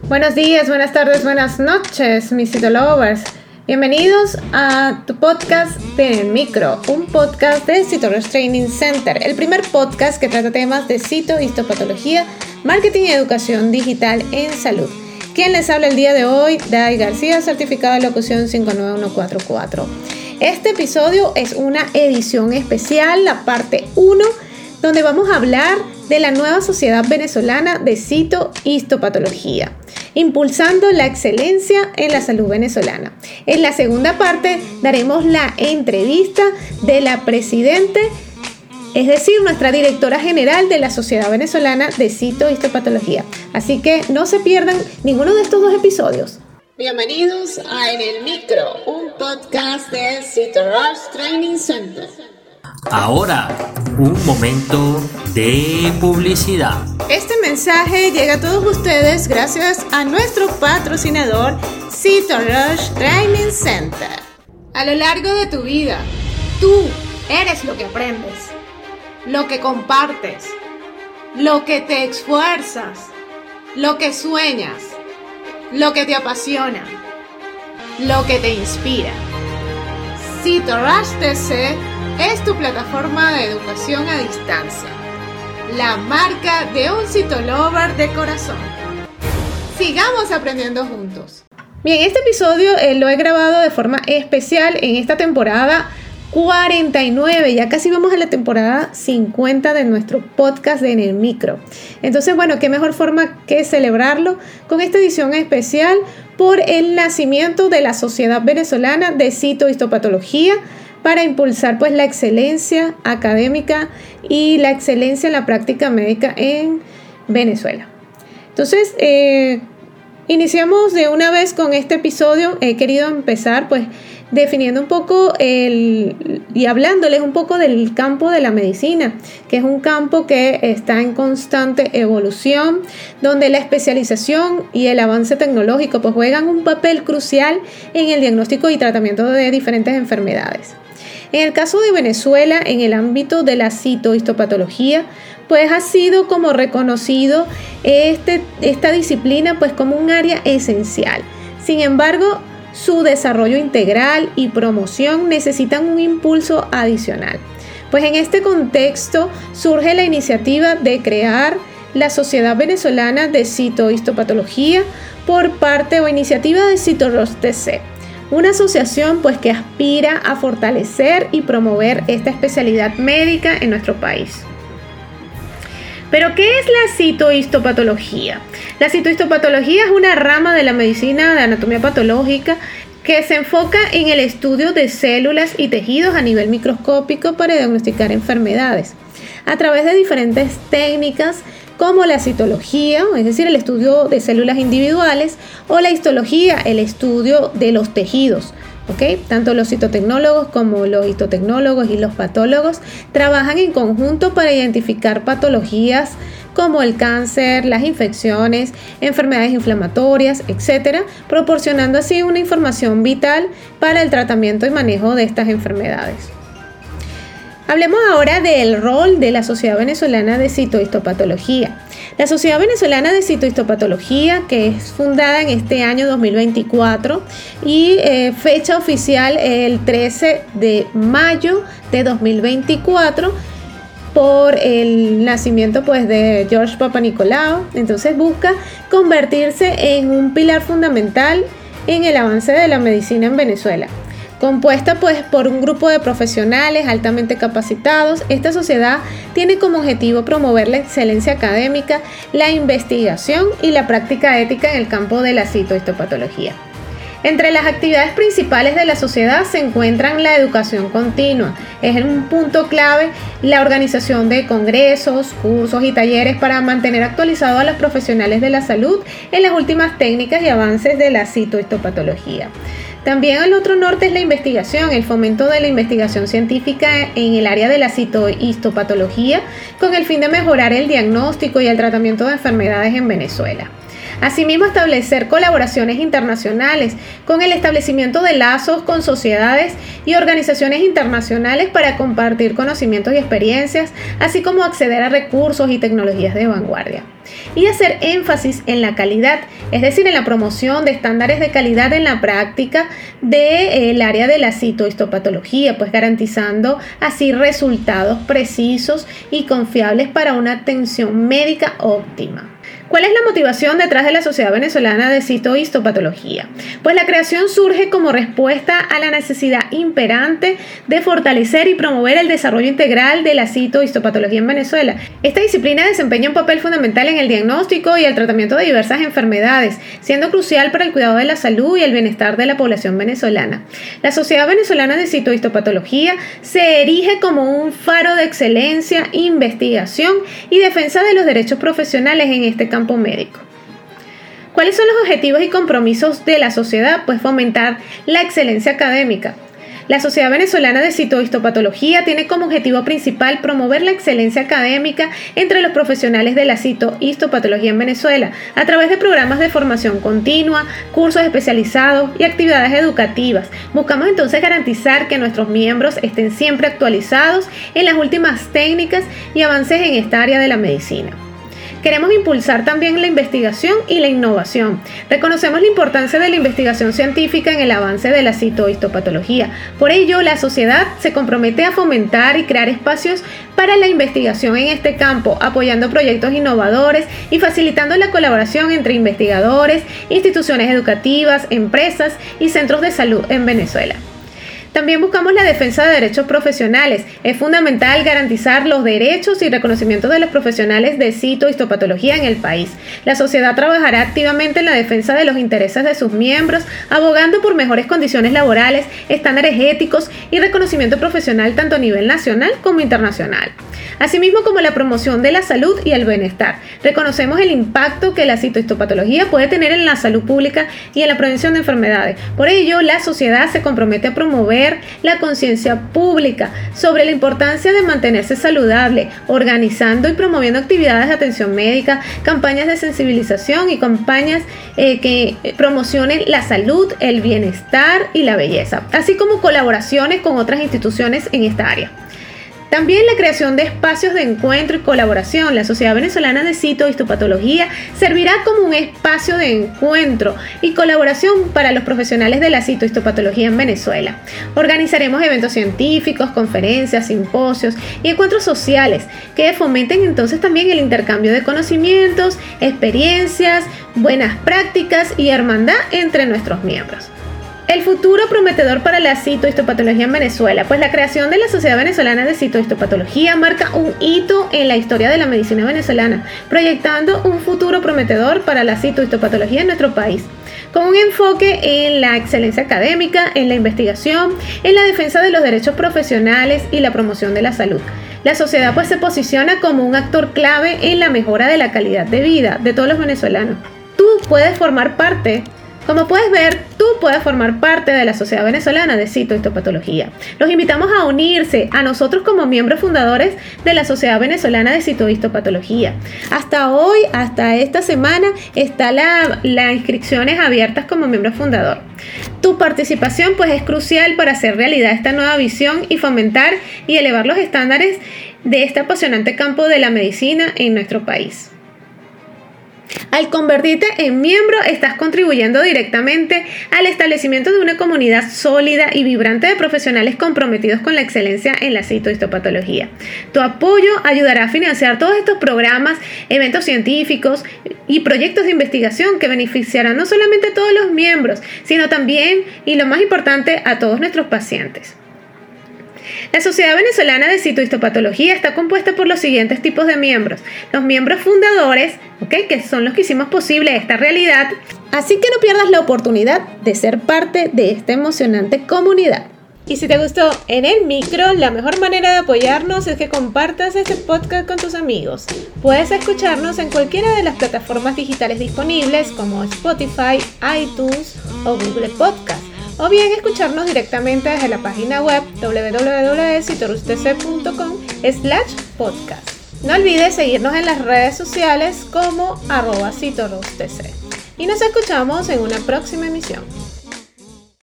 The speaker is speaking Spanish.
Buenos días, buenas tardes, buenas noches, mis Citolovers. Bienvenidos a tu podcast de Micro, un podcast de CitoRush Training Center, el primer podcast que trata temas de histopatología, marketing y educación digital en salud. Quien les habla el día de hoy, Dai García, certificado de locución 59144. Este episodio es una edición especial, la parte 1, donde vamos a hablar de la nueva Sociedad Venezolana de Histopatología, impulsando la excelencia en la salud venezolana. En la segunda parte daremos la entrevista de la presidente, es decir, nuestra directora general de la Sociedad Venezolana de Histopatología. Así que no se pierdan ninguno de estos dos episodios. Bienvenidos a En el Micro, un podcast de CitoRush Training Center. Ahora, un momento de publicidad. Este mensaje llega a todos ustedes gracias a nuestro patrocinador CitoRush Training Center. A lo largo de tu vida, tú eres lo que aprendes, lo que compartes, lo que te esfuerzas, lo que sueñas, lo que te apasiona, lo que te inspira. CitoRush TC es tu plataforma de educación a distancia, la marca de un Citolover de corazón. Sigamos aprendiendo juntos. Bien, este episodio lo he grabado de forma especial en esta temporada 49, ya casi vamos a la temporada 50 de nuestro podcast de En el Micro. Entonces, bueno, qué mejor forma que celebrarlo con esta edición especial por el nacimiento de la Sociedad Venezolana de Histopatología, para impulsar pues la excelencia académica y la excelencia en la práctica médica en Venezuela. Entonces, iniciamos de una vez con este episodio. He querido empezar pues definiendo un poco y hablándoles un poco del campo de la medicina, que es un campo que está en constante evolución, donde la especialización y el avance tecnológico pues juegan un papel crucial en el diagnóstico y tratamiento de diferentes enfermedades. En el caso de Venezuela, en el ámbito de la histopatología, pues ha sido como reconocido esta disciplina pues como un área esencial. Sin embargo, su desarrollo integral y promoción necesitan un impulso adicional. Pues en este contexto surge la iniciativa de crear la Sociedad Venezolana de Histopatología por parte o iniciativa de CitoRush TC. Una asociación pues que aspira a fortalecer y promover esta especialidad médica en nuestro país. ¿Pero qué es la histopatología? La histopatología es una rama de la medicina de anatomía patológica que se enfoca en el estudio de células y tejidos a nivel microscópico para diagnosticar enfermedades a través de diferentes técnicas como la citología, es decir, el estudio de células individuales, o la histología, el estudio de los tejidos. ¿Okay? Tanto los citotecnólogos como los histotecnólogos y los patólogos trabajan en conjunto para identificar patologías como el cáncer, las infecciones, enfermedades inflamatorias, etc., proporcionando así una información vital para el tratamiento y manejo de estas enfermedades. Hablemos ahora del rol de la Sociedad Venezolana de Histopatología. La Sociedad Venezolana de Histopatología, que es fundada en este año 2024 y fecha oficial el 13 de mayo de 2024 por el nacimiento pues de George Papanicolaou. Entonces busca convertirse en un pilar fundamental en el avance de la medicina en Venezuela. Compuesta pues por un grupo de profesionales altamente capacitados, esta sociedad tiene como objetivo promover la excelencia académica, la investigación y la práctica ética en el campo de la histopatología. Entre las actividades principales de la sociedad se encuentran la educación continua. Es un punto clave la organización de congresos, cursos y talleres para mantener actualizados a los profesionales de la salud en las últimas técnicas y avances de la histopatología. También el otro norte es la investigación, el fomento de la investigación científica en el área de la histopatología con el fin de mejorar el diagnóstico y el tratamiento de enfermedades en Venezuela. Asimismo, establecer colaboraciones internacionales con el establecimiento de lazos con sociedades y organizaciones internacionales para compartir conocimientos y experiencias, así como acceder a recursos y tecnologías de vanguardia. Y hacer énfasis en la calidad, es decir, en la promoción de estándares de calidad en la práctica del área de la citohistopatología, pues garantizando así resultados precisos y confiables para una atención médica óptima. ¿Cuál es la motivación detrás de la Sociedad Venezolana de Citohistopatología? Pues la creación surge como respuesta a la necesidad imperante de fortalecer y promover el desarrollo integral de la citohistopatología en Venezuela. Esta disciplina desempeña un papel fundamental en el diagnóstico y el tratamiento de diversas enfermedades, siendo crucial para el cuidado de la salud y el bienestar de la población venezolana. La Sociedad Venezolana de Citohistopatología se erige como un faro de excelencia, investigación y defensa de los derechos profesionales en este campo médico. ¿Cuáles son los objetivos y compromisos de la sociedad? Pues fomentar la excelencia académica. La Sociedad Venezolana de Citohistopatología tiene como objetivo principal promover la excelencia académica entre los profesionales de la citohistopatología en Venezuela a través de programas de formación continua, cursos especializados y actividades educativas. Buscamos entonces garantizar que nuestros miembros estén siempre actualizados en las últimas técnicas y avances en esta área de la medicina. Queremos impulsar también la investigación y la innovación. Reconocemos la importancia de la investigación científica en el avance de la citohistopatología. Por ello, la sociedad se compromete a fomentar y crear espacios para la investigación en este campo, apoyando proyectos innovadores y facilitando la colaboración entre investigadores, instituciones educativas, empresas y centros de salud en Venezuela. También buscamos la defensa de derechos profesionales. Es fundamental garantizar los derechos y reconocimientos de los profesionales de citohistopatología en el país. La sociedad trabajará activamente en la defensa de los intereses de sus miembros, abogando por mejores condiciones laborales, estándares éticos y reconocimiento profesional tanto a nivel nacional como internacional. Asimismo, como la promoción de la salud y el bienestar. Reconocemos el impacto que la citohistopatología puede tener en la salud pública y en la prevención de enfermedades. Por ello, la sociedad se compromete a promover la conciencia pública sobre la importancia de mantenerse saludable, organizando y promoviendo actividades de atención médica, campañas de sensibilización y campañas que promocionen la salud, el bienestar y la belleza, así como colaboraciones con otras instituciones en esta área. También la creación de espacios de encuentro y colaboración. La Sociedad Venezolana de Citohistopatología servirá como un espacio de encuentro y colaboración para los profesionales de la citohistopatología en Venezuela. Organizaremos eventos científicos, conferencias, simposios y encuentros sociales que fomenten entonces también el intercambio de conocimientos, experiencias, buenas prácticas y hermandad entre nuestros miembros. El futuro prometedor para la citohistopatología en Venezuela, pues la creación de la Sociedad Venezolana de Citohistopatología marca un hito en la historia de la medicina venezolana, proyectando un futuro prometedor para la citohistopatología en nuestro país, con un enfoque en la excelencia académica, en la investigación, en la defensa de los derechos profesionales y la promoción de la salud. La sociedad pues se posiciona como un actor clave en la mejora de la calidad de vida de todos los venezolanos. Tú puedes formar parte. Como puedes ver, tú puedes formar parte de la Sociedad Venezolana de Citohistopatología. Los invitamos a unirse a nosotros como miembros fundadores de la Sociedad Venezolana de Citohistopatología. Hasta hoy, hasta esta semana, está las inscripciones abiertas como miembro fundador. Tu participación pues es crucial para hacer realidad esta nueva visión y fomentar y elevar los estándares de este apasionante campo de la medicina en nuestro país. Al convertirte en miembro, estás contribuyendo directamente al establecimiento de una comunidad sólida y vibrante de profesionales comprometidos con la excelencia en la citohistopatología. Tu apoyo ayudará a financiar todos estos programas, eventos científicos y proyectos de investigación que beneficiarán no solamente a todos los miembros, sino también, y lo más importante, a todos nuestros pacientes. La Sociedad Venezolana de Citohistopatología está compuesta por los siguientes tipos de miembros. Los miembros fundadores, que son los que hicimos posible esta realidad. Así que no pierdas la oportunidad de ser parte de esta emocionante comunidad. Y si te gustó En el Micro, la mejor manera de apoyarnos es que compartas este podcast con tus amigos. Puedes escucharnos en cualquiera de las plataformas digitales disponibles como Spotify, iTunes o Google Podcast. O bien escucharnos directamente desde la página web www.citorustc.com/podcast. No olvides seguirnos en las redes sociales como @citorustc. y nos escuchamos en una próxima emisión.